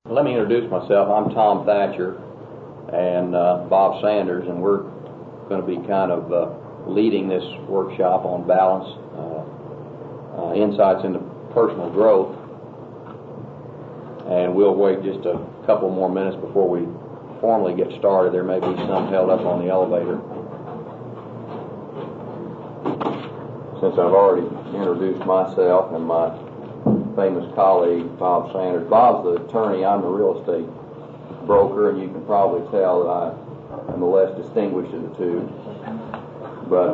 Let me introduce myself. I'm Tom Thatcher and Bob Sanders, and we're going to be kind of leading this workshop on balance, insights into personal growth. And we'll wait just a couple more minutes before we formally get started. There may be some held up on the elevator. Since I've already introduced myself and my famous colleague, Bob Sanders. Bob's the attorney, I'm the real estate broker, and you can probably tell that I am the less distinguished of the two. But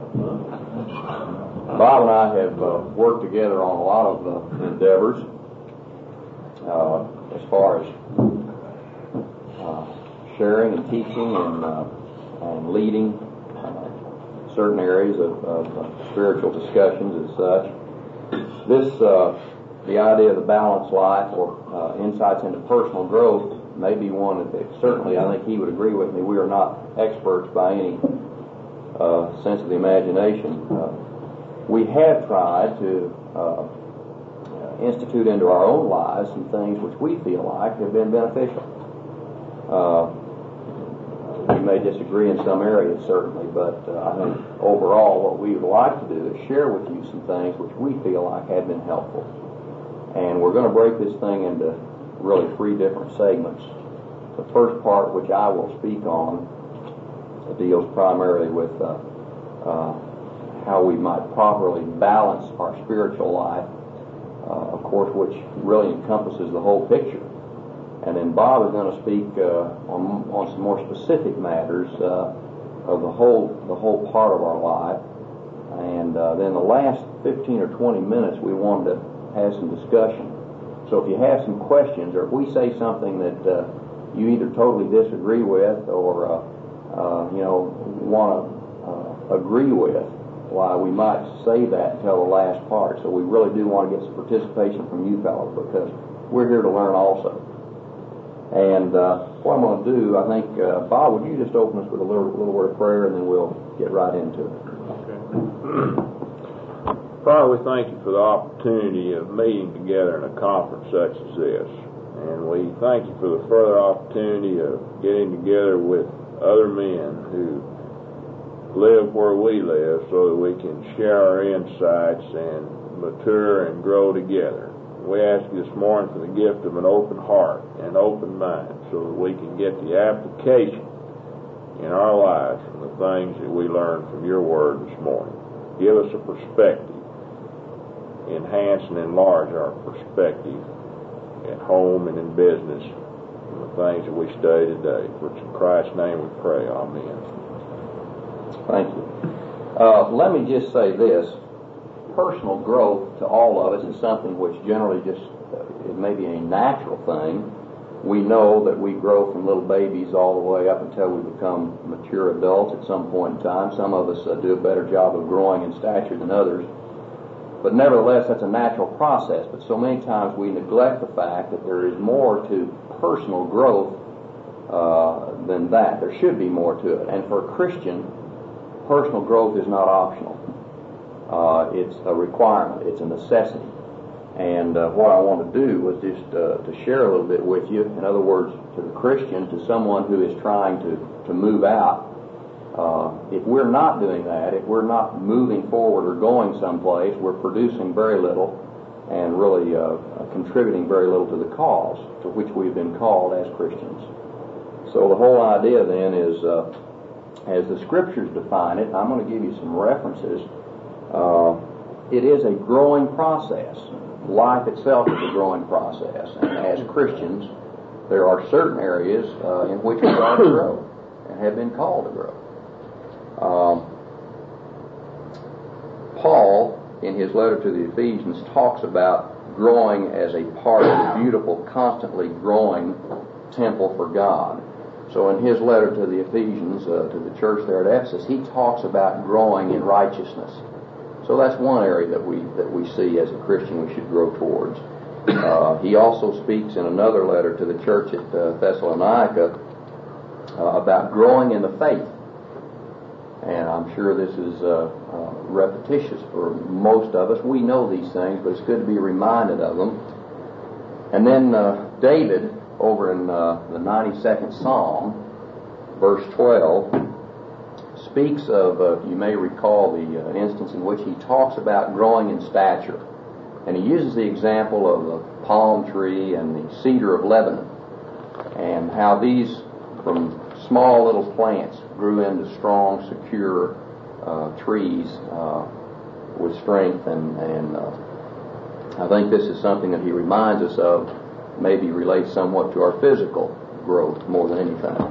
Bob and I have worked together on a lot of endeavors as far as sharing and teaching and leading certain areas of spiritual discussions as such. The idea of the balanced life or insights into personal growth may be one that certainly I think he would agree with me. We are not experts by any sense of the imagination. We have tried to institute into our own lives some things which we feel like have been beneficial. We may disagree in some areas, certainly, but I think overall what we would like to do is share with you some things which we feel like have been helpful. And we're going to break this thing into really three different segments. The first part, which I will speak on, deals primarily with how we might properly balance our spiritual life, of course, which really encompasses the whole picture. And then Bob is going to speak on some more specific matters of the whole part of our life. And then the last 15 or 20 minutes we wanted to have some discussion. So if you have some questions, or if we say something that you either totally disagree with or want to agree with, why we might save that until the last part. So we really do want to get some participation from you fellows, because we're here to learn also. And what I'm going to do, I think, Bob, would you just open us with a little word of prayer, and then we'll get right into it. Okay. Father, we thank you for the opportunity of meeting together in a conference such as this. And we thank you for the further opportunity of getting together with other men who live where we live so that we can share our insights and mature and grow together. We ask you this morning for the gift of an open heart and open mind so that we can get the application in our lives from the things that we learned from your word this morning. Give us a perspective. Enhance and enlarge our perspective at home and in business and the things that we study today. For it's in Christ's name we pray. Amen. Thank you. Let me just say this. Personal growth to all of us is something which generally just it may be a natural thing. We know that we grow from little babies all the way up until we become mature adults at some point in time. Some of us do a better job of growing in stature than others. But nevertheless, that's a natural process. But so many times we neglect the fact that there is more to personal growth than that. There should be more to it. And for a Christian, personal growth is not optional. It's a requirement. It's a necessity. And what I want to do was just to share a little bit with you. In other words, to the Christian, to someone who is trying to move out. If we're not doing that, if we're not moving forward or going someplace, we're producing very little and really contributing very little to the cause to which we've been called as Christians. So the whole idea then is, as the Scriptures define it, I'm going to give you some references. It is a growing process. Life itself is a growing process. And as Christians, there are certain areas in which we are to grow and have been called to grow. Paul, in his letter to the Ephesians, talks about growing as a part of the beautiful, constantly growing temple for God. So in his letter to the Ephesians, to the church there at Ephesus, he talks about growing in righteousness. So that's one area that we see as a Christian we should grow towards. He also speaks in another letter to the church at Thessalonica about growing in the faith. And I'm sure this is repetitious for most of us. We know these things, but it's good to be reminded of them. And then David, over in the 92nd Psalm, verse 12, speaks of, you may recall the instance in which he talks about growing in stature. And he uses the example of the palm tree and the cedar of Lebanon, and how these, from small little plants, grew into strong, secure trees with strength. And I think this is something that he reminds us of, maybe relates somewhat to our physical growth more than anything.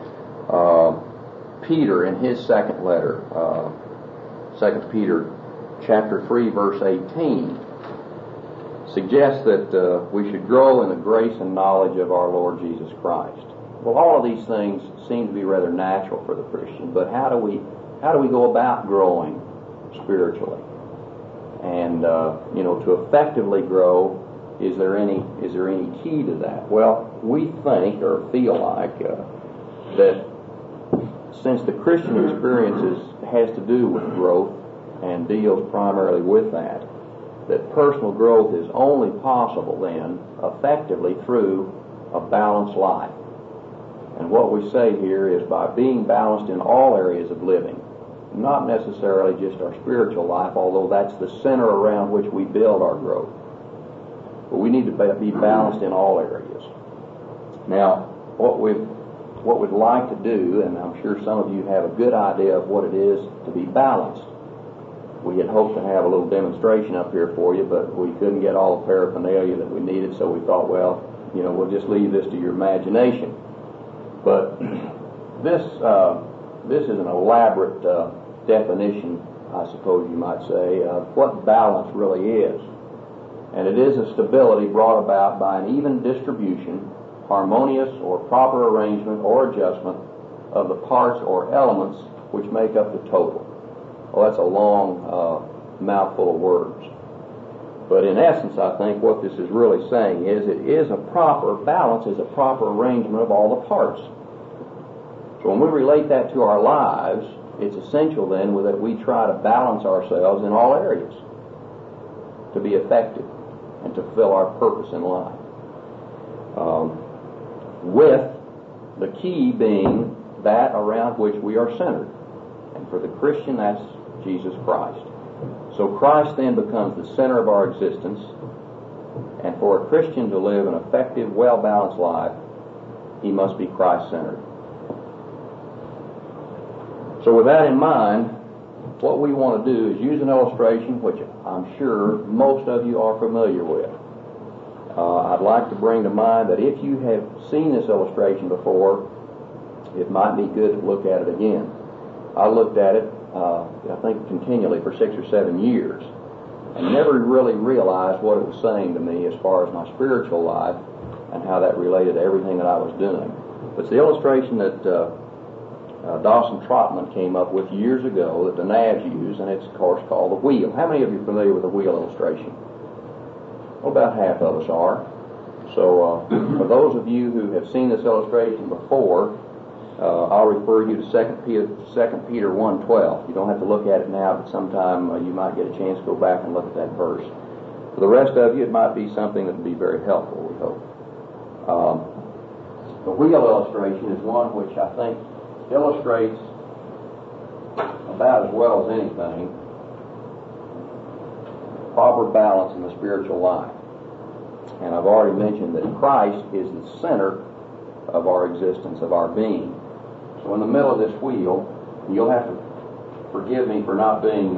Peter, in his second letter, 2 Peter chapter 3, verse 18, suggests that we should grow in the grace and knowledge of our Lord Jesus Christ. Well, all of these things seem to be rather natural for the Christian, but how do we go about growing spiritually? And to effectively grow, is there any key to that? Well, we think or feel like that since the Christian experience has to do with growth and deals primarily with that personal growth is only possible then effectively through a balanced life. And what we say here is by being balanced in all areas of living, not necessarily just our spiritual life, although that's the center around which we build our growth. But we need to be balanced in all areas. Now, what we'd like to do, and I'm sure some of you have a good idea of what it is to be balanced. We had hoped to have a little demonstration up here for you, but we couldn't get all the paraphernalia that we needed, so we thought, well, we'll just leave this to your imagination. But this is an elaborate definition, I suppose you might say, of what balance really is. And it is a stability brought about by an even distribution, harmonious or proper arrangement or adjustment of the parts or elements which make up the total. Well, that's a long mouthful of words. But in essence, I think what this is really saying is it is a proper balance, is a proper arrangement of all the parts. So when we relate that to our lives, it's essential then that we try to balance ourselves in all areas to be effective and to fulfill our purpose in life. With the key being that around which we are centered. And for the Christian, that's Jesus Christ. So Christ then becomes the center of our existence, and for a Christian to live an effective, well-balanced life, he must be Christ-centered. So with that in mind, what we want to do is use an illustration which I'm sure most of you are familiar with. I'd like to bring to mind that if you have seen this illustration before, it might be good to look at it again. I looked at it, I think continually for 6 or 7 years, and never really realized what it was saying to me as far as my spiritual life and how that related to everything that I was doing. It's the illustration that Dawson Trotman came up with years ago that the NAVs use, and it's of course called the wheel. How many of you are familiar with the wheel illustration? Well, about half of us are. So for those of you who have seen this illustration before, I'll refer you to 2 Peter 1:12. You don't have to look at it now, but sometime you might get a chance to go back and look at that verse. For the rest of you, it might be something that would be very helpful, we hope. The wheel illustration is one which I think illustrates about as well as anything proper balance in the spiritual life. And I've already mentioned that Christ is the center of our existence, of our being. So in the middle of this wheel, you'll have to forgive me for not being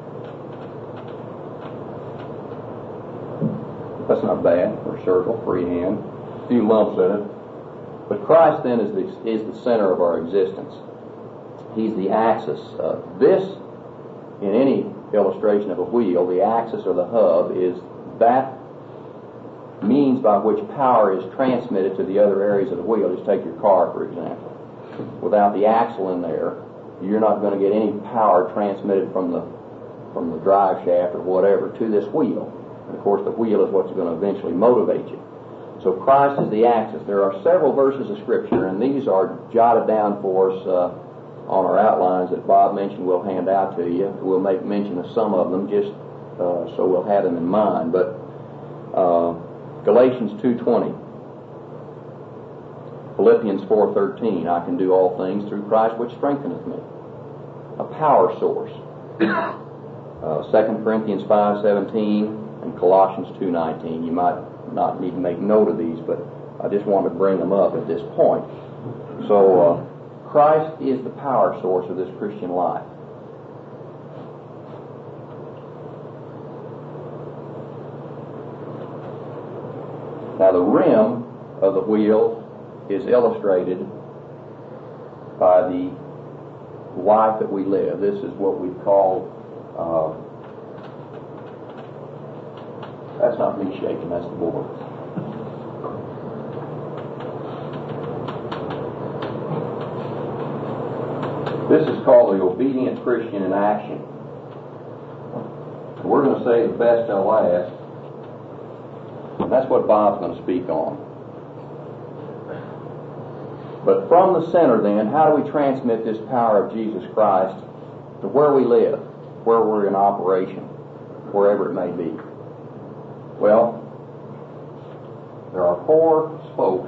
that's not bad for a circle, freehand, a few lumps in it. But Christ then is the center of our existence. He's the axis. This, in any illustration of a wheel, the axis or the hub is that means by which power is transmitted to the other areas of the wheel. Just take your car, for example. Without the axle in there, you're not going to get any power transmitted from the drive shaft or whatever to this wheel. And of course, the wheel is what's going to eventually motivate you. So Christ is the axis. There are several verses of Scripture, and these are jotted down for us on our outlines that Bob mentioned we'll hand out to you. We'll make mention of some of them just so we'll have them in mind. But Galatians 2:20, Philippians 4:13, I can do all things through Christ which strengtheneth me. A power source. 2 Corinthians 5:17 and Colossians 2:19. You might not need to make note of these, but I just wanted to bring them up at this point. So Christ is the power source of this Christian life. Now the rim of the wheel is illustrated by the life that we live. This is what we call, that's not me shaking, that's the board. This is called the obedient Christian in action. We're going to say the best till last. And that's what Bob's going to speak on. But from the center then, how do we transmit this power of Jesus Christ to where we live, where we're in operation, wherever it may be? Well, there are 4 spokes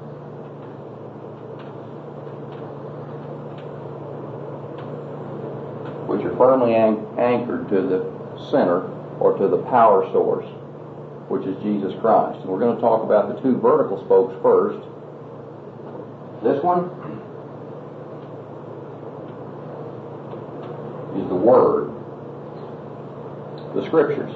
which are firmly anchored to the center or to the power source, which is Jesus Christ. And we're going to talk about the 2 vertical spokes first. This one is the Word, the Scriptures.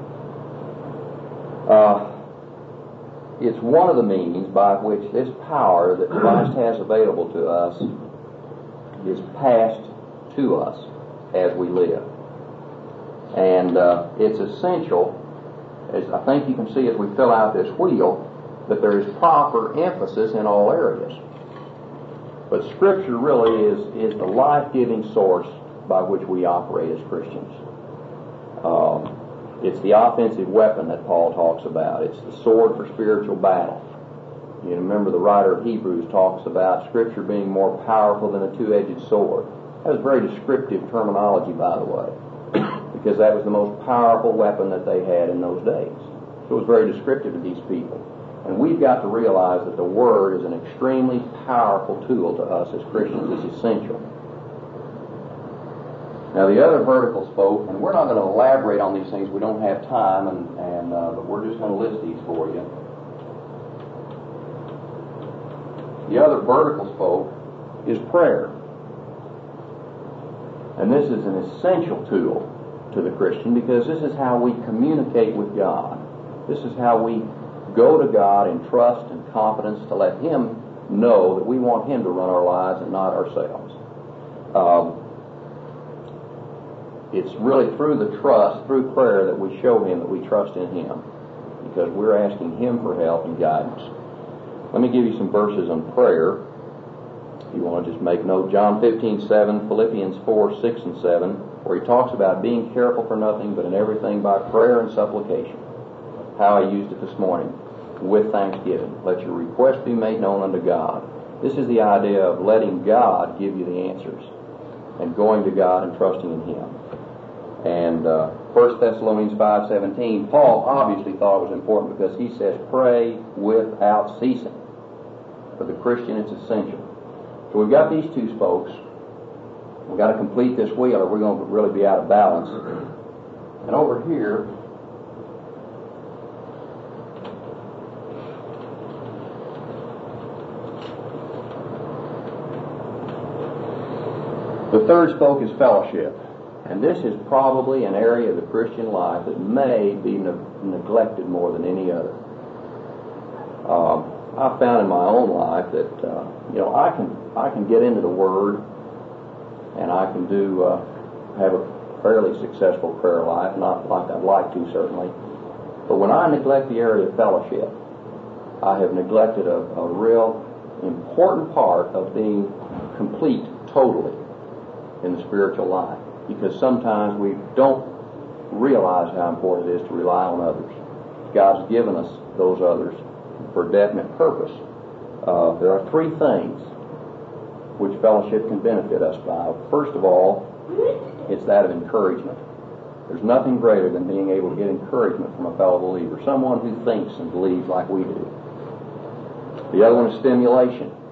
It's one of the means by which this power that Christ has available to us is passed to us as we live. And it's essential, as I think you can see as we fill out this wheel, that there is proper emphasis in all areas. But Scripture really is the life-giving source by which we operate as Christians. It's the offensive weapon that Paul talks about. It's the sword for spiritual battle. You remember the writer of Hebrews talks about Scripture being more powerful than a two-edged sword. That was very descriptive terminology, by the way, because that was the most powerful weapon that they had in those days. So it was very descriptive to these people. And we've got to realize that the Word is an extremely powerful tool to us as Christians. It's essential. Now the other vertical spoke, and we're not going to elaborate on these things. We don't have time, but we're just going to list these for you. The other vertical spoke is prayer. And this is an essential tool to the Christian because this is how we communicate with God. This is how we go to God in trust and confidence to let Him know that we want Him to run our lives and not ourselves. It's really through the trust, through prayer, that we show Him that we trust in Him because we're asking Him for help and guidance. Let me give you some verses on prayer. If you want to just make note, John 15:7, Philippians 4:6 and 7, where he talks about being careful for nothing but in everything by prayer and supplication. How I used it this morning, with thanksgiving. Let your request be made known unto God. This is the idea of letting God give you the answers and going to God and trusting in Him. And 1 Thessalonians 5:17, Paul obviously thought it was important because he says, pray without ceasing. For the Christian, it's essential. So we've got these 2 spokes. We've got to complete this wheel or we're going to really be out of balance. And over here, the third spoke is fellowship. And this is probably an area of the Christian life that may be neglected more than any other. I've found in my own life that I can get into the Word and I can have a fairly successful prayer life, not like I'd like to certainly. But when I neglect the area of fellowship, I have neglected a real important part of being complete totally in the spiritual life. Because sometimes we don't realize how important it is to rely on others. God's given us those others for a definite purpose. There are 3 things which fellowship can benefit us by. First of all, it's that of encouragement. There's nothing greater than being able to get encouragement from a fellow believer, someone who thinks and believes like we do. The other one is stimulation.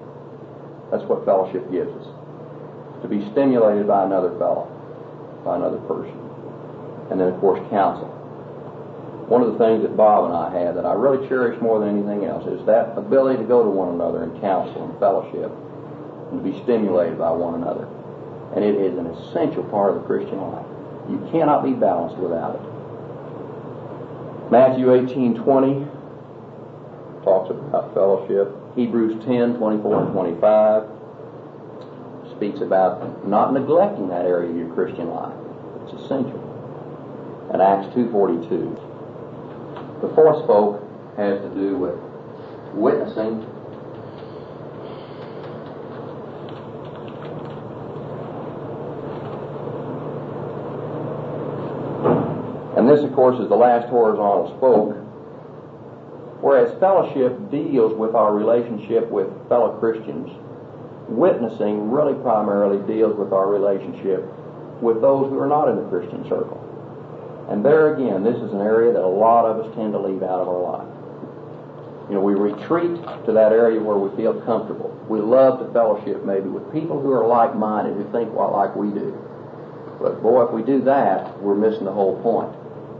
That's what fellowship gives us. To be stimulated by another fellow, by another person. And then, of course, counsel. One of the things that Bob and I had that I really cherish more than anything else is that ability to go to one another and counsel and fellowship and to be stimulated by one another. And it is an essential part of the Christian life. You cannot be balanced without it. Matthew 18:20 talks about fellowship. Hebrews 10:24 and 25 speaks about not neglecting that area of your Christian life. It's essential. And Acts 2:42. The fourth spoke has to do with witnessing. And this, of course, is the last horizontal spoke. Whereas fellowship deals with our relationship with fellow Christians, witnessing really primarily deals with our relationship with those who are not in the Christian circle. And there again, this is an area that a lot of us tend to leave out of our life. You know, we retreat to that area where we feel comfortable. We love to fellowship maybe with people who are like-minded, who think like we do. But boy, if we do that, we're missing the whole point.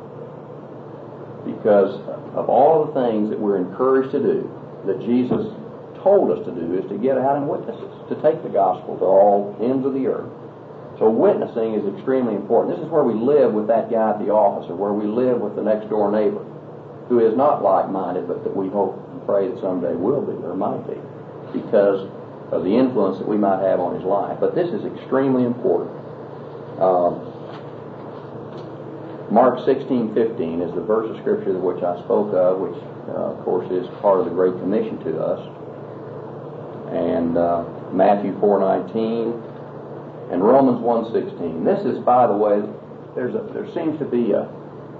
Because of all the things that we're encouraged to do, that Jesus told us to do, is to get out and witness it, to take the gospel to all ends of the earth. So witnessing is extremely important. This is where we live with that guy at the office, or where we live with the next door neighbor, who is not like-minded, but that we hope and pray that someday will be, or might be, because of the influence that we might have on his life. But this is extremely important. Mark 16:15 is the verse of Scripture which I spoke of, which, of course, is part of the Great Commission to us. And Matthew 4:19 and Romans 1:16. This is, by the way, there seems to be a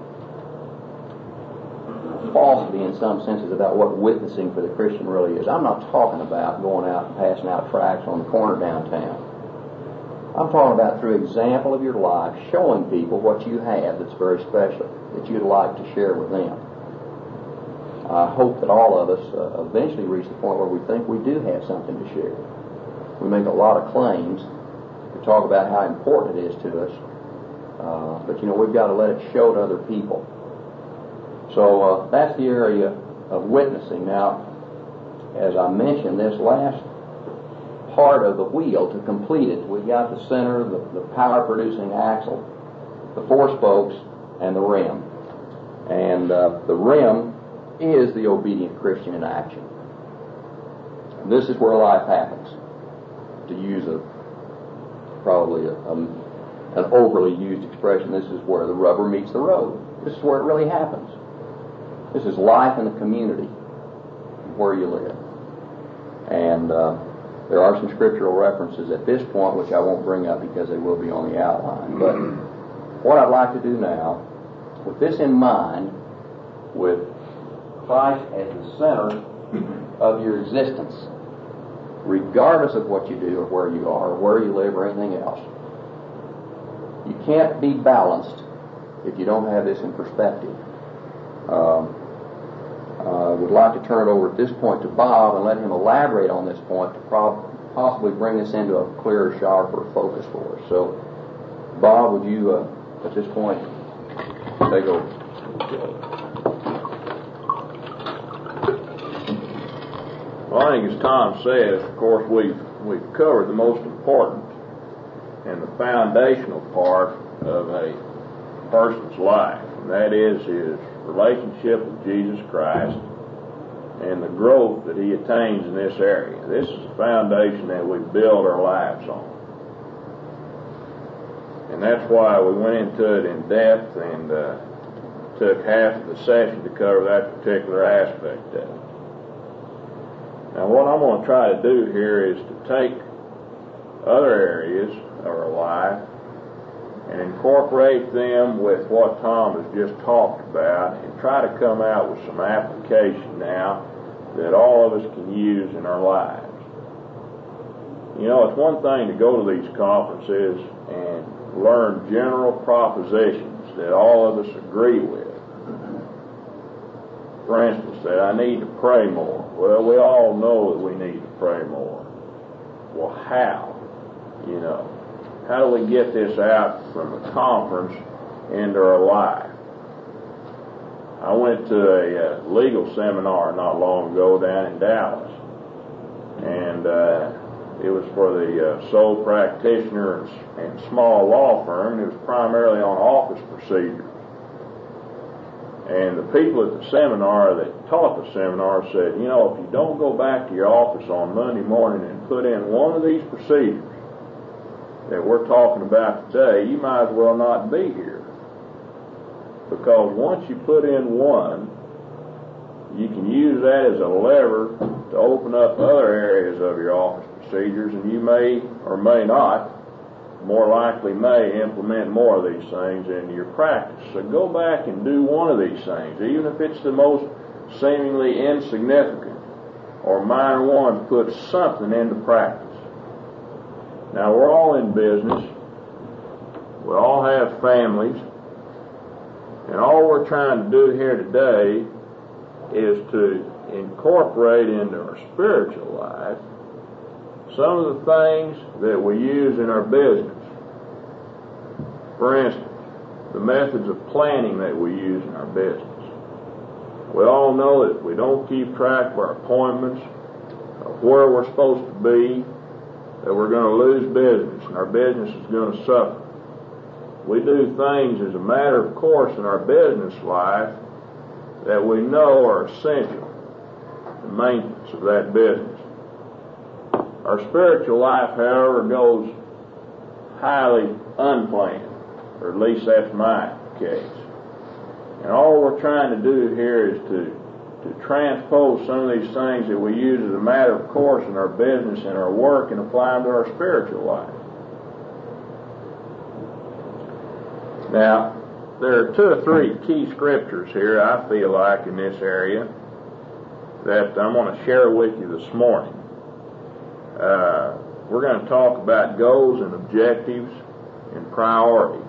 falsity in some senses about what witnessing for the Christian really is. I'm not talking about going out and passing out tracts on the corner downtown. I'm talking about through example of your life, showing people what you have that's very special, that you'd like to share with them. I hope that all of us eventually reach the point where we think we do have something to share. We make a lot of claims. We talk about how important it is to us. But, we've got to let it show to other people. So that's the area of witnessing. Now, as I mentioned, this last part of the wheel, to complete it, we've got the center, the power-producing axle, the four spokes, and the rim. And the rim is the obedient Christian in action. And this is where life happens. To use probably an overly used expression, this is where the rubber meets the road. This is where it really happens. This is life in the community where you live. And there are some scriptural references at this point, which I won't bring up because they will be on the outline. But what I'd like to do now, with this in mind, with Christ as the center of your existence, regardless of what you do or where you are or where you live or anything else, you can't be balanced if you don't have this in perspective. I would like to turn it over at this point to Bob and let him elaborate on this point to possibly bring this into a clearer, sharper focus for us. So, Bob, would you, at this point, take over? Well, I think as Tom said, of course, we've covered the most important and the foundational part of a person's life, and that is his relationship with Jesus Christ and the growth that he attains in this area. This is the foundation that we build our lives on. And that's why we went into it in depth and took half of the session to cover that particular aspect of it. Now, what I'm going to try to do here is to take other areas of our life and incorporate them with what Tom has just talked about and try to come out with some application now that all of us can use in our lives. It's one thing to go to these conferences and learn general propositions that all of us agree with. For instance, that I need to pray more. Well, we all know that we need to pray more. well, how? You know, how do we get this out from the conference into our life? I went to a legal seminar not long ago down in Dallas, and it was for the sole practitioner and small law firm. It was primarily on office procedures. And the people at the seminar that taught the seminar said, you know, if you don't go back to your office on Monday morning and put in one of these procedures that we're talking about today, you might as well not be here. Because once you put in one, you can use that as a lever to open up other areas of your office procedures, and you may or may not, more likely may, implement more of these things into your practice. So go back and do one of these things, even if it's the most seemingly insignificant or minor one. Put something into practice. Now, we're all in business. We all have families. And all we're trying to do here today is to incorporate into our spiritual life some of the things that we use in our business. For instance, the methods of planning that we use in our business. We all know that if we don't keep track of our appointments, of where we're supposed to be, that we're going to lose business and our business is going to suffer. We do things as a matter of course in our business life that we know are essential to maintenance of that business. Our spiritual life, however, goes highly unplanned, or at least that's my case. And all we're trying to do here is to transpose some of these things that we use as a matter of course in our business and our work and apply them to our spiritual life. Now, there are 2 or 3 key scriptures here, I feel like, in this area that I'm going to share with you this morning. We're going to talk about goals and objectives and priorities.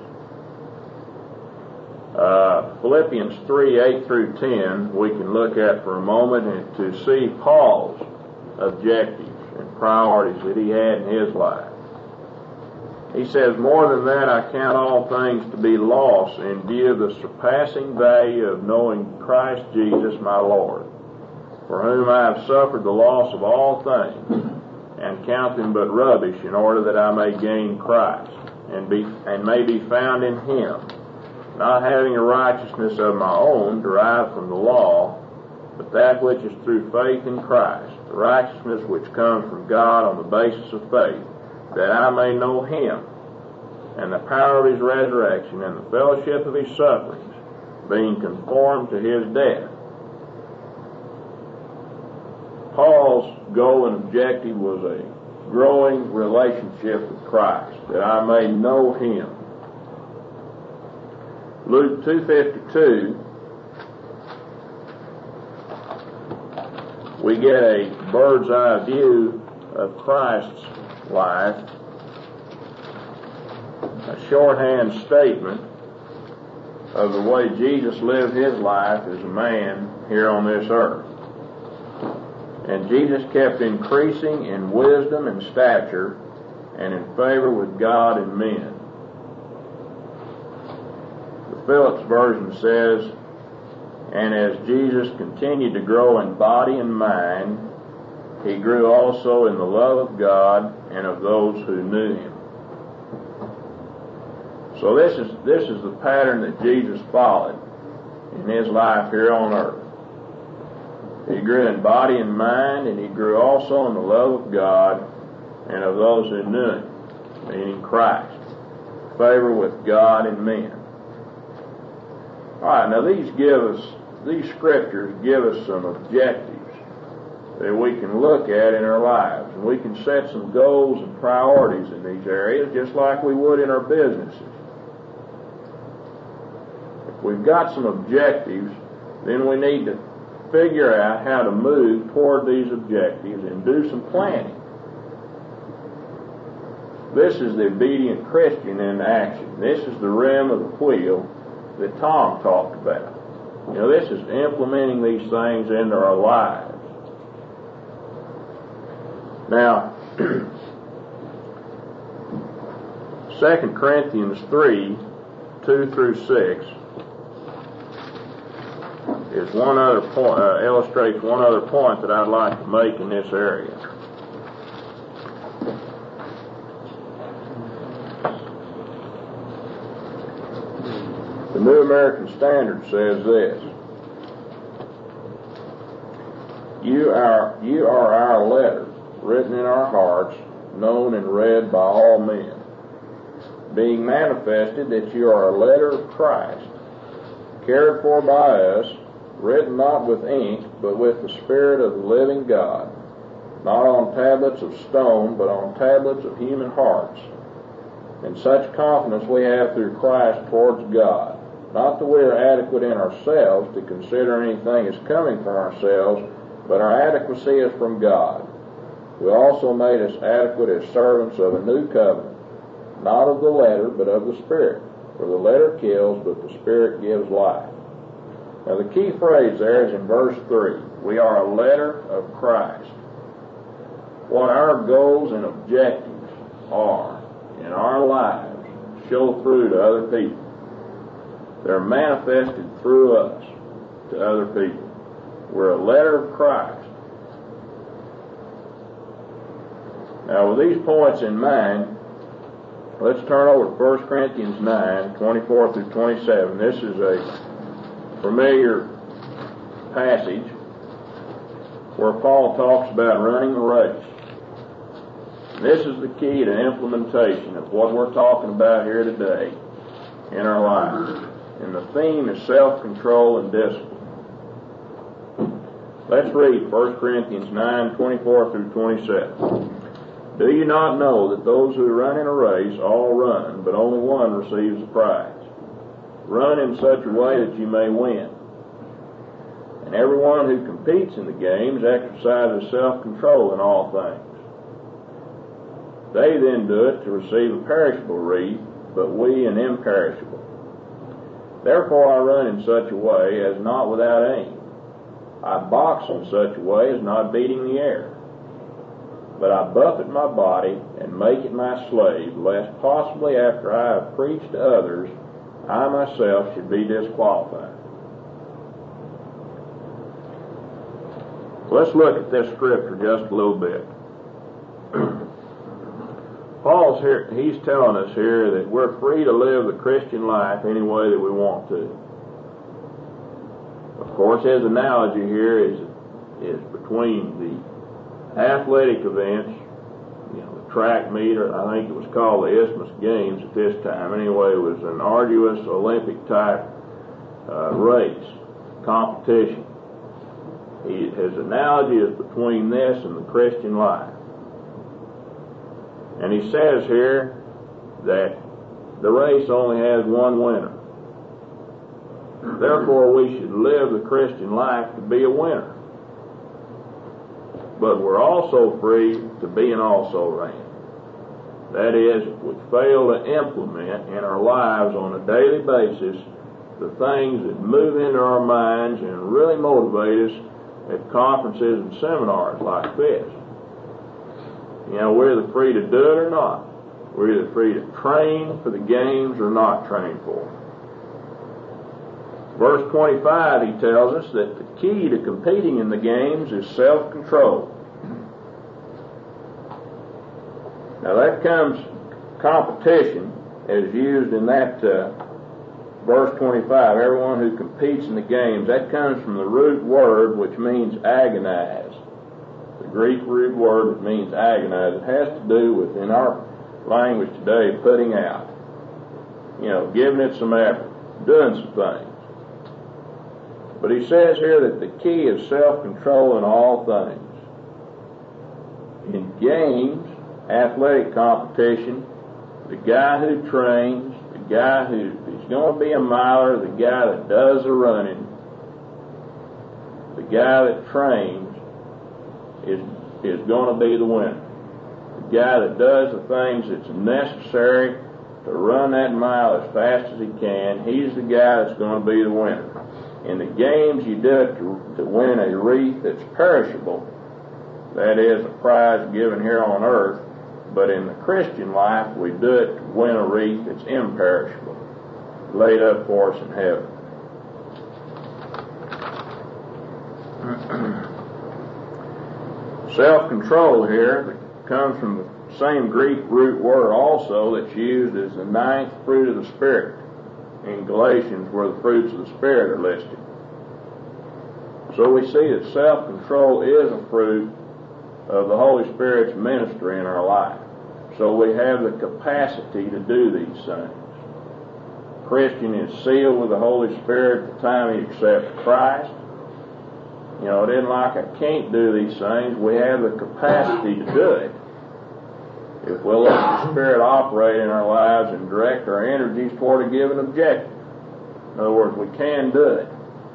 Philippians 3:8 through 10 we can look at for a moment and to see Paul's objectives and priorities that he had in his life. He says, more than that, I count all things to be loss in view of the surpassing value of knowing Christ Jesus my Lord, for whom I have suffered the loss of all things, and count them but rubbish, in order that I may gain Christ, and may be found in him, not having a righteousness of my own derived from the law, but that which is through faith in Christ, the righteousness which comes from God on the basis of faith, that I may know him, and the power of his resurrection, and the fellowship of his sufferings, being conformed to his death. Paul's goal and objective was a growing relationship with Christ, that I may know him. Luke 2:52, we get a bird's eye view of Christ's life, a shorthand statement of the way Jesus lived his life as a man here on this earth. And Jesus kept increasing in wisdom and stature and in favor with God and men. The Phillips version says, and as Jesus continued to grow in body and mind, he grew also in the love of God and of those who knew him. So this is the pattern that Jesus followed in his life here on earth. He grew in body and mind, and he grew also in the love of God and of those who knew him, meaning Christ, favor with God and men. All right, now these scriptures give us some objectives that we can look at in our lives, and we can set some goals and priorities in these areas just like we would in our businesses. If we've got some objectives, then we need to figure out how to move toward these objectives and do some planning. This is the obedient Christian in action. This is the rim of the wheel that Tom talked about. You know, this is implementing these things into our lives. Now, 2 Corinthians 3, 2 through 6 is one other point, illustrates one other point that I'd like to make in this area. The New American Standard says this: You are our letter, written in our hearts, known and read by all men, being manifested that you are a letter of Christ, cared for by us, written not with ink, but with the Spirit of the living God, not on tablets of stone, but on tablets of human hearts. And such confidence we have through Christ towards God. Not that we are adequate in ourselves to consider anything as coming from ourselves, but our adequacy is from God, who also made us adequate as servants of a new covenant, not of the letter, but of the Spirit. For the letter kills, but the Spirit gives life. Now the key phrase there is in verse 3. We are a letter of Christ. What our goals and objectives are in our lives show through to other people. They're manifested through us to other people. We're a letter of Christ. Now with these points in mind, let's turn over to 1 Corinthians 9, 24 through 27. This is a familiar passage where Paul talks about running a race. This is the key to implementation of what we're talking about here today in our lives. And the theme is self-control and discipline. Let's read 1 Corinthians 9, 24 through 27. Do you not know that those who run in a race all run, but only one receives the prize? Run in such a way that you may win. And everyone who competes in the games exercises self-control in all things. They then do it to receive a perishable wreath, but we an imperishable. Therefore I run in such a way as not without aim. I box in such a way as not beating the air. But I buffet my body and make it my slave, lest possibly after I have preached to others, I myself should be disqualified. Let's look at this scripture just a little bit. Paul's here, he's telling us here that we're free to live the Christian life any way that we want to. Of course, his analogy here is between the athletic events, the track meet, or I think it was called the Isthmus Games at this time. Anyway, it was an arduous Olympic type race, competition. His analogy is between this and the Christian life. And he says here that the race only has one winner. Therefore, we should live the Christian life to be a winner. But we're also free to be an also-ran. That is, if we fail to implement in our lives on a daily basis the things that move into our minds and really motivate us at conferences and seminars like this. We're either free to do it or not. We're either free to train for the games or not train for them. Verse 25, he tells us that the key to competing in the games is self-control. Now that comes, competition is used in that verse 25, everyone who competes in the games, that comes from the root word which means agonize. The Greek root word that means agonize. It has to do with, in our language today, putting out. Giving it some effort, doing some things. But he says here that the key is self-control in all things. In games, athletic competition, the guy who trains, the guy who's going to be a miler, the guy that does the running, the guy that trains is going to be the winner. The guy that does the things that's necessary to run that mile as fast as he can, he's the guy that's going to be the winner. In the games, you do it to win a wreath that's perishable, that is, a prize given here on earth, But in the Christian life, we do it to win a wreath that's imperishable, laid up for us in heaven. Self-control here comes from the same Greek root word also that's used as the 9th fruit of the Spirit in Galatians, where the fruits of the Spirit are listed. So we see that self-control is a fruit of the Holy Spirit's ministry in our life. So we have the capacity to do these things. A Christian is sealed with the Holy Spirit at the time he accepts Christ. You know, it isn't like I can't do these things. We have the capacity to do it if we'll let the Spirit operate in our lives and direct our energies toward a given objective. In other words, we can do it.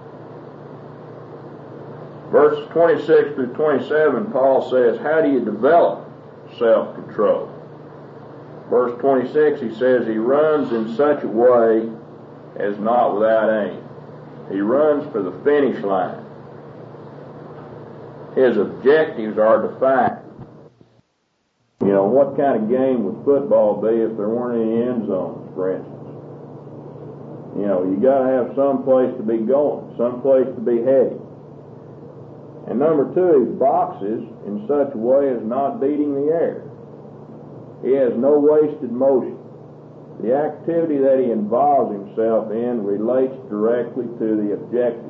Verses 26 through 27, Paul says, how do you develop self-control? Verse 26, he says, he runs in such a way as not without aim. He runs for the finish line. His objectives are defined. You know, what kind of game would football be if there weren't any end zones, for instance? You know, you got to have some place to be going, some place to be heading. And number 2, he boxes in such a way as not beating the air. He has no wasted motion. The activity that he involves himself in relates directly to the objective.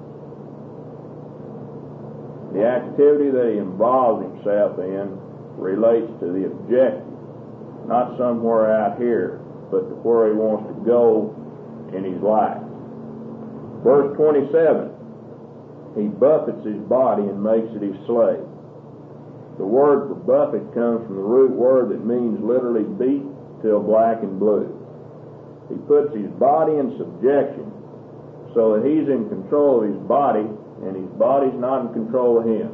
The activity that he involves himself in relates to the objective, not somewhere out here, but to where he wants to go in his life. Verse 27, he buffets his body and makes it his slave. The word for buffet comes from the root word that means literally beat till black and blue. He puts his body in subjection so that he's in control of his body and his body's not in control of him.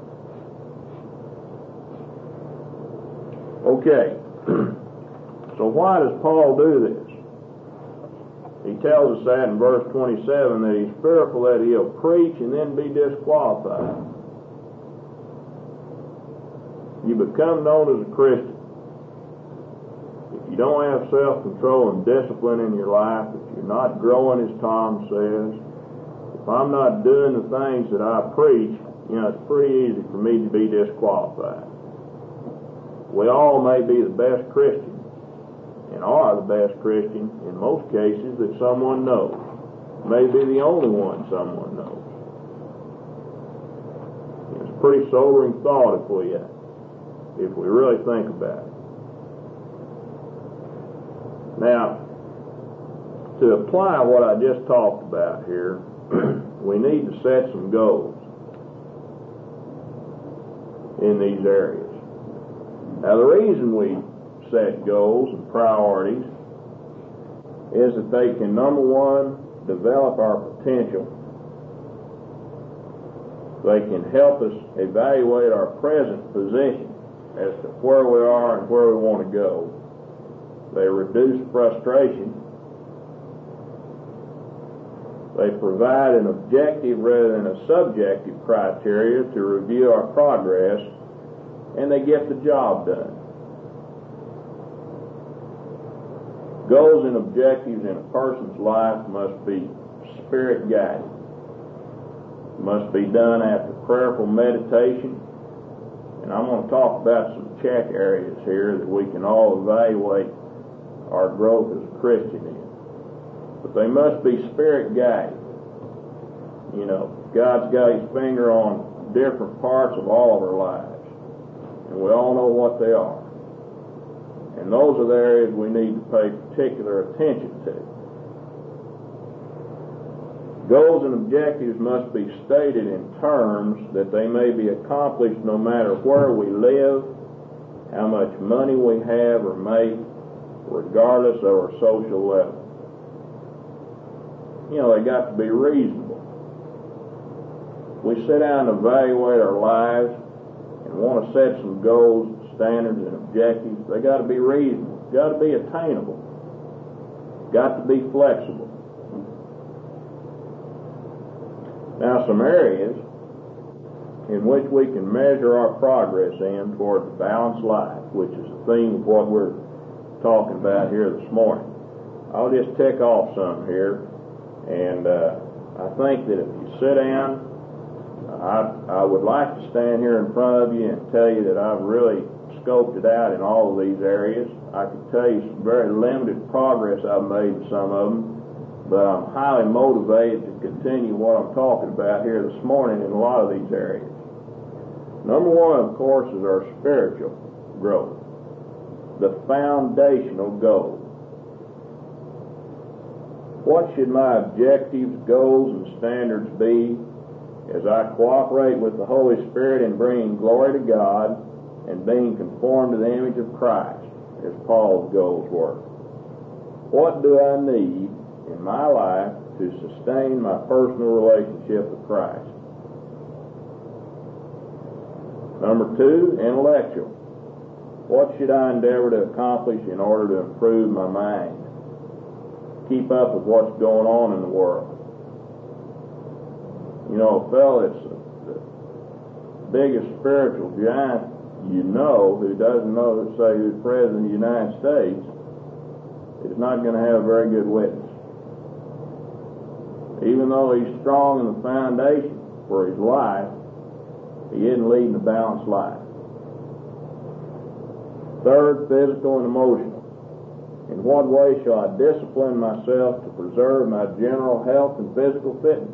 Okay, so why does Paul do this? He tells us that in verse 27 that he's fearful that he'll preach and then be disqualified. You become known as a Christian if you don't have self-control and discipline in your life, if you're not growing, as Tom says. If I'm not doing the things that I preach, you know, it's pretty easy for me to be disqualified. We all may be the best Christian, and are the best Christian in most cases that someone knows. Maybe the only one someone knows. It's a pretty sobering thought if we really think about it. Now, to apply what I just talked about here, we need to set some goals in these areas. Now, the reason we set goals and priorities is that they can, number one, develop our potential. They can help us evaluate our present position as to where we are and where we want to go. They reduce frustration. They provide an objective rather than a subjective criteria to review our progress, and they get the job done. Goals and objectives in a person's life must be Spirit-guided. Must be done after prayerful meditation. And I'm going to talk about some check areas here that we can all evaluate our growth as a Christian in. But they must be Spirit-guided. You know, God's got His finger on different parts of all of our lives. And we all know what they are. And those are the areas we need to pay particular attention to. Goals and objectives must be stated in terms that they may be accomplished no matter where we live, how much money we have or make, regardless of our social level. You know, they got to be reasonable. We sit down and evaluate our lives and want to set some goals, standards, and objectives. They got to be reasonable. Got to be attainable. Got to be flexible. Now, some areas in which we can measure our progress in toward the balanced life, which is the theme of what we're talking about here this morning. I'll just tick off some here, and I think that if you sit down, I would like to stand here in front of you and tell you that I've really scoped it out in all of these areas. I could tell you some very limited progress I've made in some of them, but I'm highly motivated to continue what I'm talking about here this morning in a lot of these areas. Number one, of course, is our spiritual growth, the foundational goal. What should my objectives, goals, and standards be as I cooperate with the Holy Spirit in bringing glory to God and being conformed to the image of Christ, as Paul's goals were? What do I need in my life to sustain my personal relationship with Christ? Number two, intellectual. What should I endeavor to accomplish in order to improve my mind? Keep up with what's going on in the world. You know, a fellow that's the biggest spiritual giant you know, who doesn't know, say, who's President of the United States, is not going to have a very good witness. Even though he's strong in the foundation for his life, he isn't leading a balanced life. Third, physical and emotional. In what way shall I discipline myself to preserve my general health and physical fitness?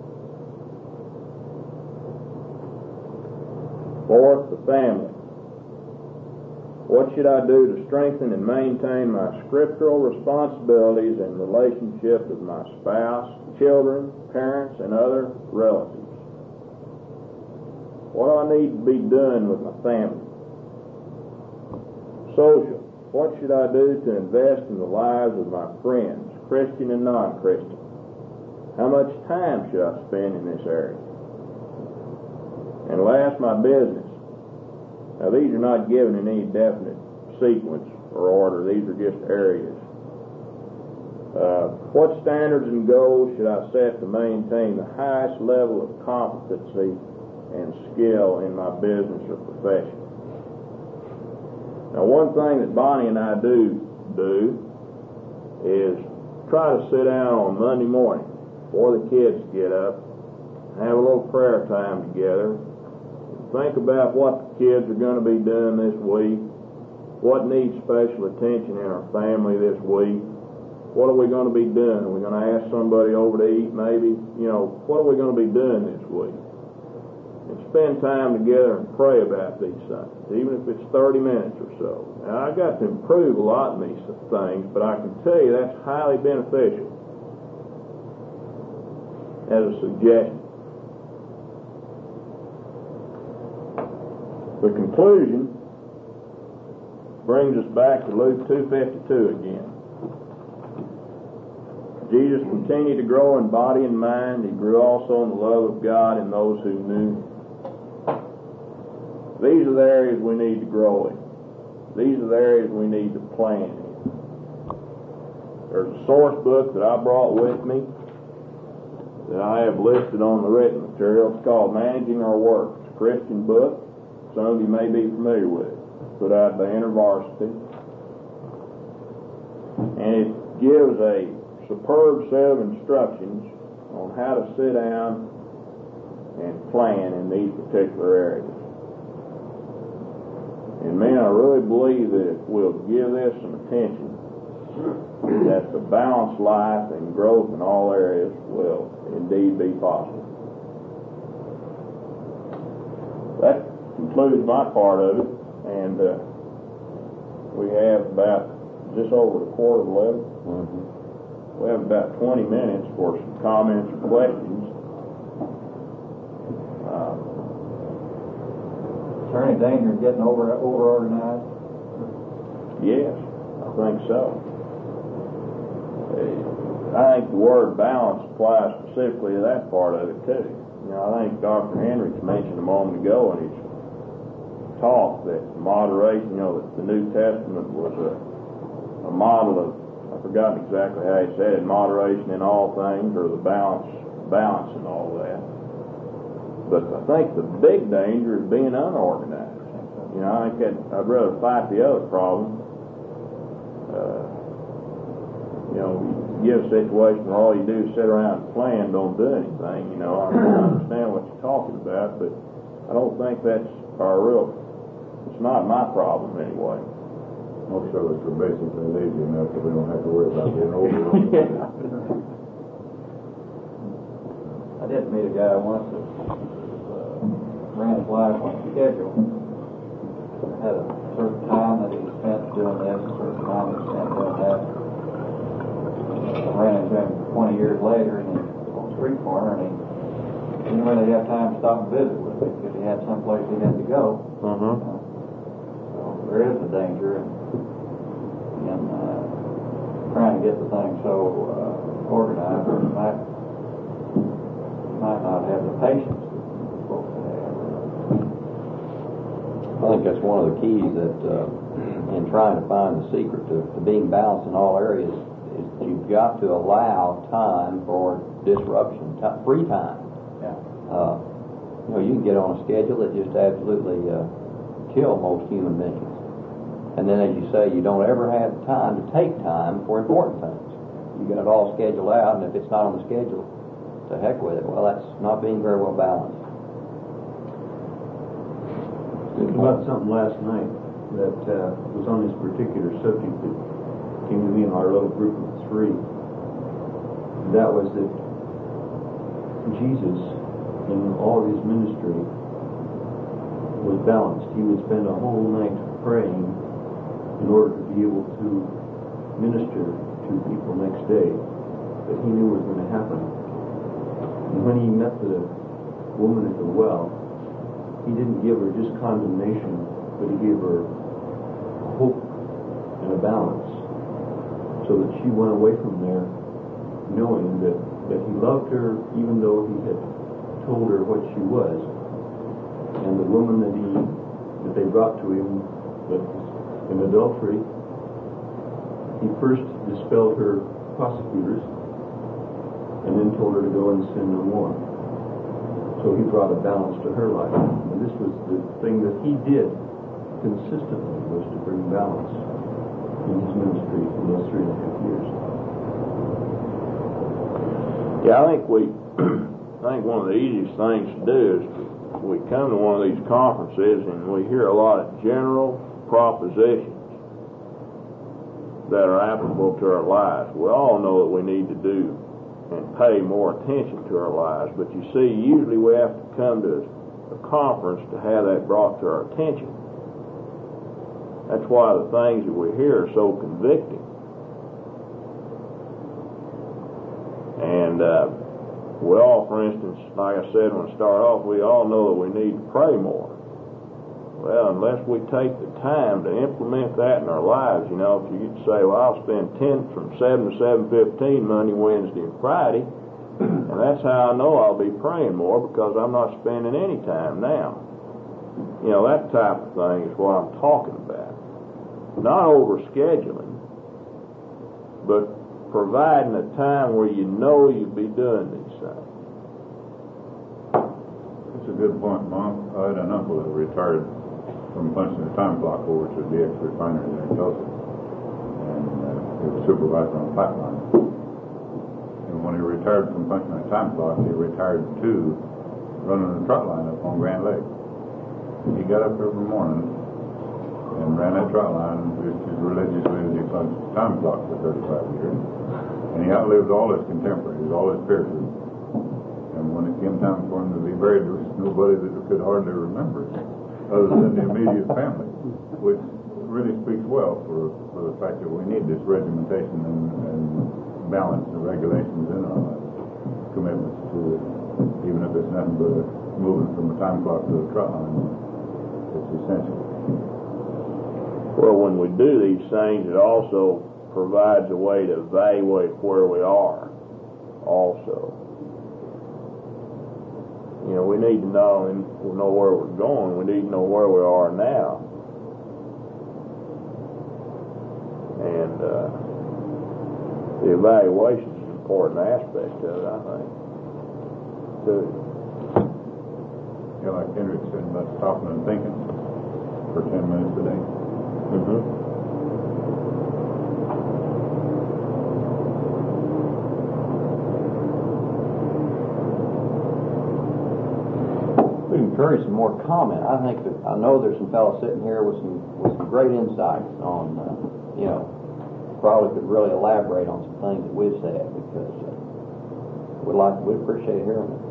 Fourth, the family. What should I do to strengthen and maintain my scriptural responsibilities in relationship with my spouse, children, parents, and other relatives? What do I need to be doing with my family? Social. What should I do to invest in the lives of my friends, Christian and non-Christian? How much time should I spend in this area? And last, my business. Now, these are not given in any definite sequence or order. These are just areas. What standards and goals should I set to maintain the highest level of competency and skill in my business or profession? Now, one thing that Bonnie and I do is try to sit down on Monday morning before the kids get up, have a little prayer time together, think about what the kids are going to be doing this week, what needs special attention in our family this week, what are we going to be doing? Are we going to ask somebody over to eat maybe? You know, what are we going to be doing this week? And spend time together and pray about these things, even if it's 30 minutes or so. Now, I've got to improve a lot in these things, but I can tell you that's highly beneficial as a suggestion. The conclusion brings us back to Luke 2:52 again. Jesus continued to grow in body and mind. He grew also in the love of God and those who knew Him. These are the areas we need to grow in. These are the areas we need to plan in. There's a source book that I brought with me that I have listed on the written material. It's called Managing Our Work. It's a Christian book. Some of you may be familiar with it. It's put out by InterVarsity. And it gives a superb set of instructions on how to sit down and plan in these particular areas. And man, I really believe that if we'll give this some attention, that the balanced life and growth in all areas will indeed be possible. That concludes my part of it, and we have about just over a quarter of 11. Mm-hmm. We have about 20 minutes for some comments or questions. Is there any danger in getting over-organized? Yes, I think so. I think the word balance applies specifically to that part of it too. You know, I think Dr. Hendricks mentioned a moment ago in his talk that moderation, you know, that the New Testament was a model of, I've forgotten exactly how he said it, moderation in all things, or the balance in all that. But I think the big danger is being unorganized. You know, I think I'd rather fight the other problem. You know, you get a situation where all you do is sit around and plan, don't do anything. You know, I understand what you're talking about, but I don't think that's our real. It's not my problem anyway. Most of us are basically lazy enough that we don't have to worry about getting over it. I did meet a guy once that ran his life on a schedule. Had a certain time that he spent doing this, a certain time he spent doing that. I ran into him 20 years later and he was on the street corner, and he didn't really have time to stop and visit with me because he had someplace he had to go. So there is a danger in trying to get the thing so organized that you might not have the patience that you're supposed to have. I think that's one of the keys that in trying to find the secret to being balanced in all areas is that you've got to allow time for disruption, free time. Yeah. You know, you can get on a schedule that just absolutely kill most human beings. And then, as you say, you don't ever have time to take time for important things. You got it all scheduled out, and if it's not on the schedule, to heck with it. Well, that's not being very well balanced. Thinking about something last night that was on this particular subject that came to me in our little group of three. That was that Jesus, in all of his ministry, was balanced. He would spend a whole night praying in order to be able to minister to people next day that he knew was going to happen. And when he met the woman at the well, he didn't give her just condemnation, but he gave her hope and a balance, so that she went away from there knowing that he loved her even though he had told her what she was. And the woman that they brought to him that was in adultery, he first dispelled her prosecutors and then told her to go and sin no more. So he brought a balance to her life. And this was the thing that he did consistently, was to bring balance in his ministry in those 3.5 years. Yeah, I think one of the easiest things to do is we come to one of these conferences and we hear a lot of general propositions that are applicable to our lives. We all know that we need to do and pay more attention to our lives, but you see, usually we have to come to a conference to have that brought to our attention. That's why the things that we hear are so convicting. And we all, for instance, like I said when I started off, we all know that we need to pray more. Well, unless we take the time to implement that in our lives, you know, if you say, well, I'll spend from 7 to 7:15 Monday, Wednesday, and Friday, and that's how I know I'll be praying more, because I'm not spending any time now. You know, that type of thing is what I'm talking about. Not overscheduling, but providing a time where you know you'll be doing these things. That's a good point, Mom. I had an uncle that retired from punching the time clock over to the ex-refinery there in Tulsa. And he was supervisor on the pipeline. And when he retired from punching the time clock, he retired to running the truck line up on Grand Lake. He got up every morning and ran that truck line just as religiously as he punched the time clock for 35 years. And he outlived all his contemporaries, all his peer group. And when it came time for him to be buried, there was nobody that could hardly remember it, other than the immediate family, which really speaks well for the fact that we need this regimentation and balance and regulations in our lives, commitments to it, even if it's nothing but moving from the time clock to the truck line. It's essential. Well, when we do these things, it also provides a way to evaluate where we are also. You know, we need to know where we're going. We need to know where we are now. And the evaluation is an important aspect of it, I think, too. kind of like Hendrick said about stopping and thinking for 10 minutes a day. We encourage some more comment. I know there's some fellows sitting here with some great insights on, probably could really elaborate on some things that we've said, because we'd appreciate hearing it.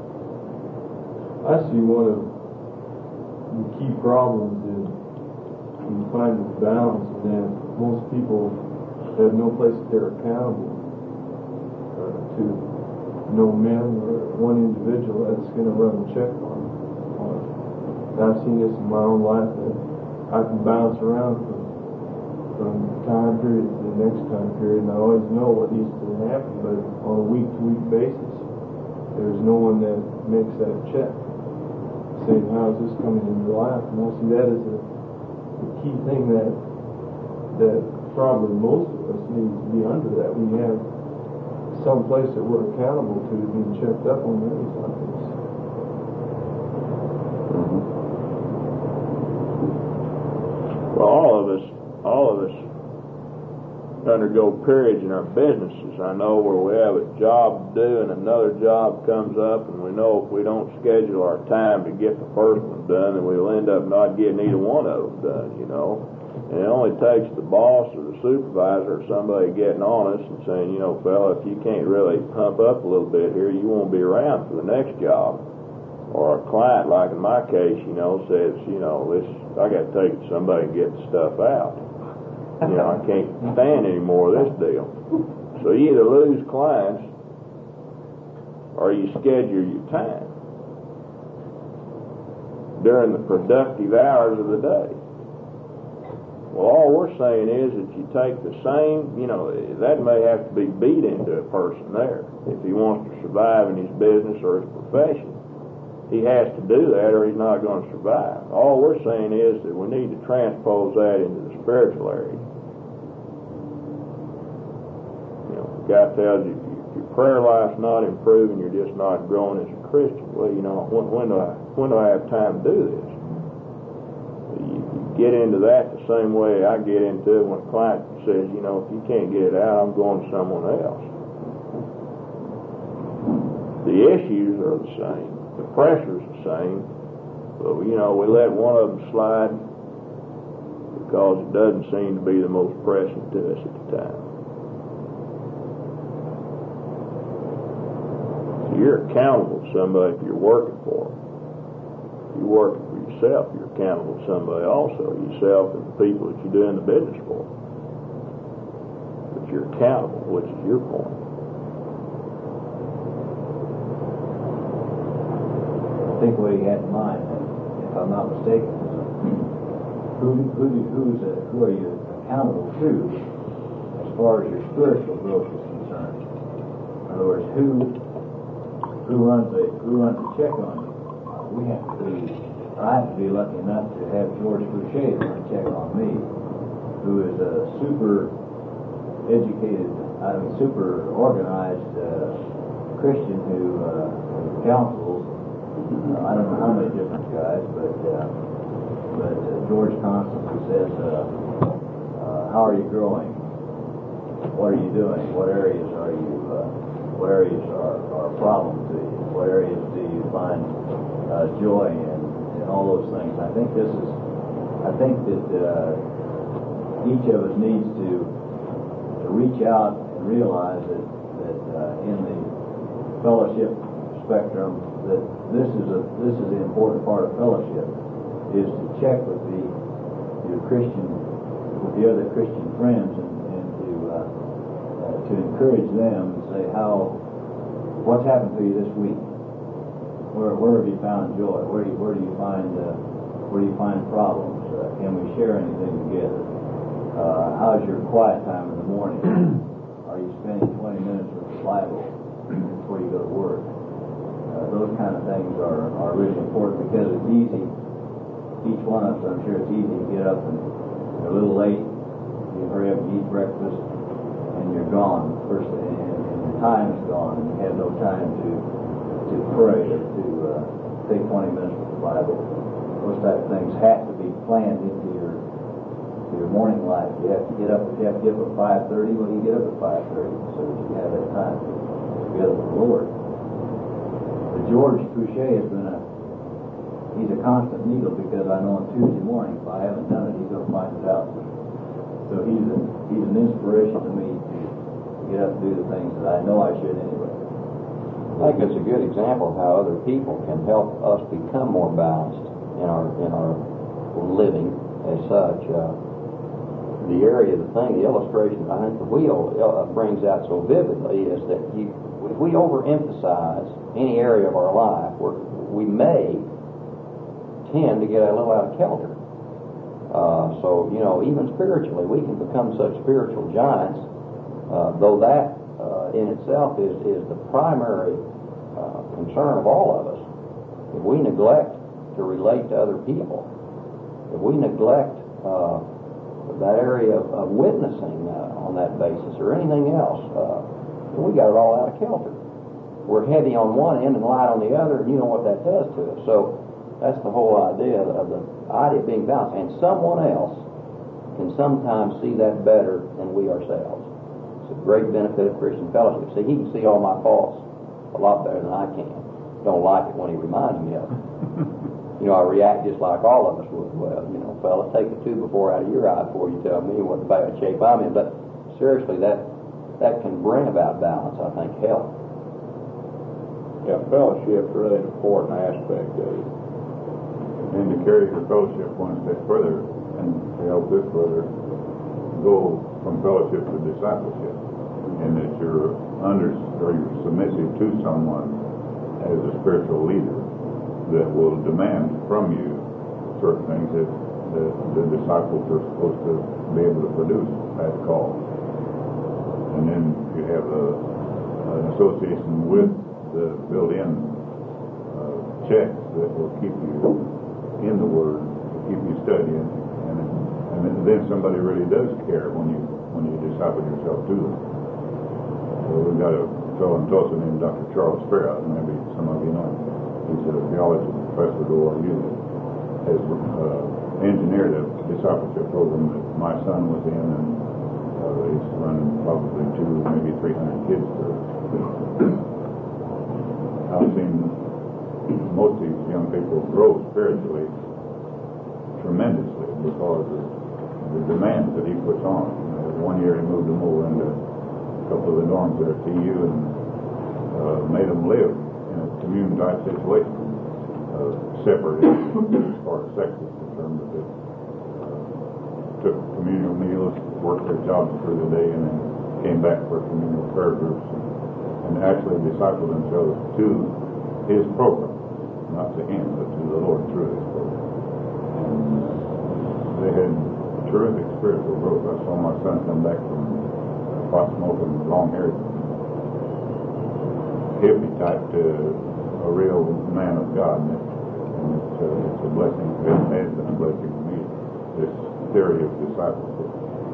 I see one of the key problems in finding the balance is that most people have no place that they're accountable to no men or one individual that's going to run a check on them. I've seen this in my own life, that I can bounce around from time period to the next time period, and I always know what needs to happen, but on a week-to-week basis, there's no one that makes that check, saying, how is this coming in your life? And I see that as a key thing that probably most of us need to be under, that we have some place that we're accountable to being checked up on things like this. Well, all of us undergo periods in our businesses. I know where we have a job to do and another job comes up, and we know if we don't schedule our time to get the first one done, then we'll end up not getting either one of them done, And it only takes the boss or the supervisor or somebody getting on us and saying, fella, if you can't really pump up a little bit here, you won't be around for the next job. Or a client, like in my case, says, I got to take it to somebody and get the stuff out. I can't stand any more of this deal. So you either lose clients or you schedule your time during the productive hours of the day. Well, all we're saying is that you take the same, that may have to be beat into a person there if he wants to survive in his business or his profession. He has to do that or he's not going to survive. All we're saying is that we need to transpose that into the spiritual area. The guy tells you if your prayer life's not improving, you're just not growing as a Christian. Well, when do I have time to do this? You get into that the same way I get into it when a client says, if you can't get it out, I'm going to someone else. The issues are the same. The pressure's the same, but we let one of them slide because it doesn't seem to be the most pressing to us at the time. So you're accountable to somebody if you're working for them. If you're working for yourself, you're accountable to somebody also, yourself and the people that you're doing the business for. But you're accountable, which is your point. I think what he had in mind, if I'm not mistaken, who are you accountable to as far as your spiritual growth is concerned? In other words, who runs the check on you? I have to be lucky enough to have George Boucher run a check on me, who is a super educated, super organized Christian who counsels. I don't know how many different guys, but George constantly says, "How are you growing? What are you doing? What areas are a problem to you? What areas do you find joy in? And all those things." I think that each of us needs to reach out and realize that in the fellowship spectrum, that this is the important part of fellowship, is to check with the other Christian friends and to encourage them and say, what's happened to you this week? Where have you found joy? Where do you find problems? Can we share anything together? How's your quiet time in the morning? Are you spending 20 minutes with the Bible before you go to work? Those kind of things are really important, because it's easy. Each one of us, I'm sure it's easy to get up and a little late. You hurry up and eat breakfast, and you're gone first thing, and the time's gone, and you have no time to pray or to take 20 minutes with the Bible. Those type of things have to be planned into your morning life. You have to get up at 5:30. Well, you get up at 5:30 so that you have that time together with the Lord. But George Couchet has been he's a constant needle, because I know on Tuesday morning, if I haven't done it, he's going to find it out. So he's an inspiration to me to get up and do the things that I know I should anyway. I think it's a good example of how other people can help us become more balanced in our living as such. The illustration I think the wheel brings out so vividly is that if we overemphasize any area of our life, we may tend to get a little out of kilter. So, even spiritually, we can become such spiritual giants, though that in itself is the primary concern of all of us. If we neglect to relate to other people, if we neglect that area of witnessing on that basis or anything else, we got it all out of kilter. We're heavy on one end and light on the other, and you know what that does to us. So that's the whole idea of the idea of being balanced. And someone else can sometimes see that better than we ourselves. It's a great benefit of Christian fellowship. See, he can see all my faults a lot better than I can. Don't like it when he reminds me of it. I react just like all of us would. Well, fella, take the tube out of your eye before you tell me what bad shape I'm in. But seriously, that can bring about balance, I think, help. Yeah, fellowship's really an important aspect of it. And to carry your fellowship one step further, and to help this brother go from fellowship to discipleship, and that you're submissive to someone as a spiritual leader that will demand from you certain things that the disciples are supposed to be able to produce at call. And then you have an association with the built-in checks that will keep you in the Word, keep you studying, and then somebody really does care when you disciple yourself to them. So we've got a fellow in Tulsa named Dr. Charles Farrah, maybe some of you know him. He's a theology professor at ORU that has engineered a discipleship program that my son was in, and he's run probably 200, maybe 300 kids through. I've seen most of these young people grow spiritually tremendously because of the demands that he puts on. One year he moved them over into a couple of the dorms there at TU and made them live in a commune-type situation, separated as far as sex is concerned, but they took communal meals, worked their jobs through the day, and then came back for communal prayer groups and actually discipled themselves to his program, not to him, but to the Lord through his program. And they had terrific spiritual growth. I saw my son come back from pot smoking, long-haired hippie type to a real man of God, and it's a blessing. It has been a blessing to me, this theory of discipleship.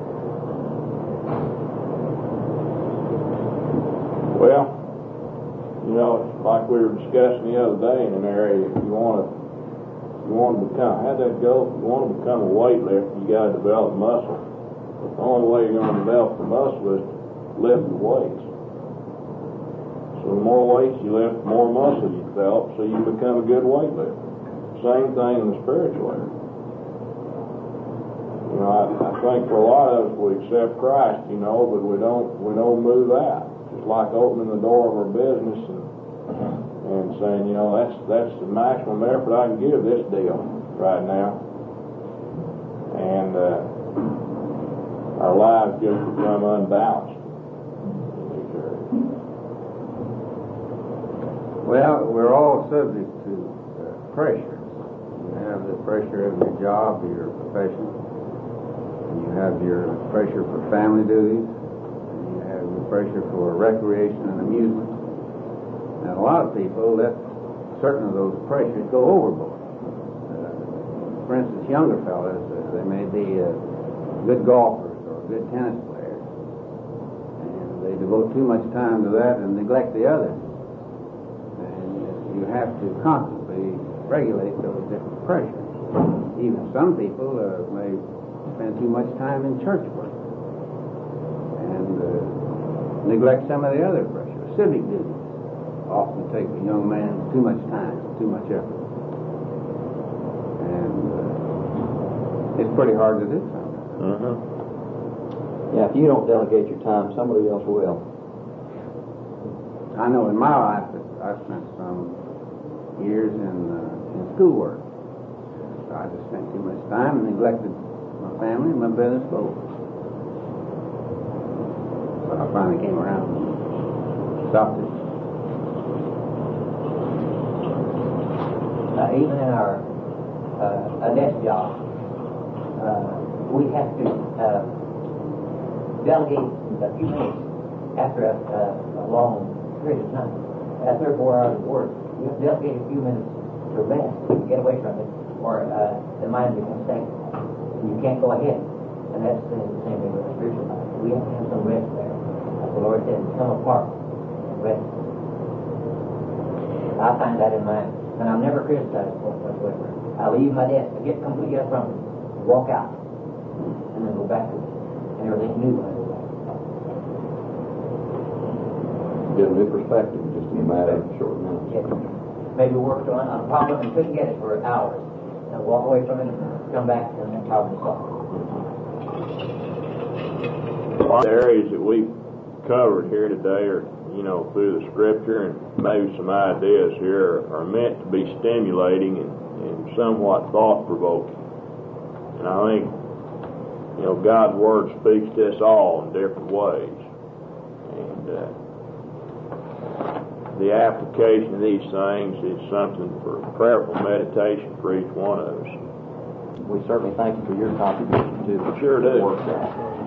Well, it's like we were discussing the other day in an area. If you want to become, how'd that go? If you want to become a weightlifter, you got to develop muscle. But the only way you're going to develop the muscle is to lift the weights. So the more weights you lift, the more muscle you develop, so you become a good weightlifter. Same thing in the spiritual area. I think for a lot of us, we accept Christ, but we don't move out. Just like opening the door of our business and saying, that's the maximum effort I can give this deal right now. And our lives just become unbalanced in these areas. Well, we're all subject to pressure. You have the pressure of your job, your profession. And you have your pressure for family duties. And you have your pressure for recreation and amusement. And a lot of people let certain of those pressures go overboard. For instance, younger fellas, they may be good golfers or good tennis players. And they devote too much time to that and neglect the others. You have to constantly actually regulate those different pressures. Even some people may spend too much time in church work and neglect some of the other pressures. Civic duties often take a young man too much time, too much effort. And it's pretty hard to do sometimes. Yeah, if you don't delegate your time, somebody else will. I know in my life that I spent some years in schoolwork. So I just spent too much time and neglected my family and my business both. But I finally came around and stopped it. Even in our a desk job, we have to delegate a few minutes after a long period of time. 3 or 4 hours of work, you have to delegate a few minutes to rest, to get away from it, or the mind becomes stagnant. You can't go ahead. And that's the same thing with the spiritual life. We have to have some rest there. Like the Lord said, come apart and rest. I find that in mine. And I'll never criticize whatsoever. I'll leave my desk, I get completely up from it, walk out, and then go back to it. And everything's new when I go back. Get a new perspective just in a matter of short minutes. Yeah. Maybe worked on a problem and couldn't get it for hours. And walk away from it and come back and that problem is solved. The areas that we've covered here today are, through the scripture, and maybe some ideas here are meant to be stimulating and somewhat thought-provoking. And I think, God's Word speaks to us all in different ways. And the application of these things is something for prayerful meditation for each one of us. We certainly thank you for your contribution to the Sure do. workshop.